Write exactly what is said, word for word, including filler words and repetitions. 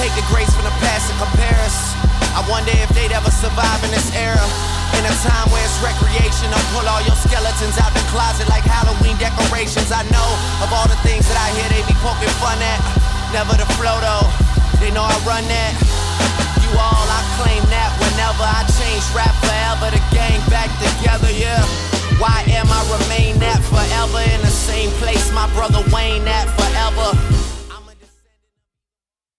take the grace from the past and compare us. I wonder if they'd ever survive in this era. In a time where it's recreation, I'll pull all your skeletons out the closet like Halloween decorations. I know of all the things that I hear they be poking fun at. Never the flow though, they know I run that. You all, I claim that whenever I change rap forever, the gang back together, yeah. Why am I remain that forever in the same place my brother Wayne at forever?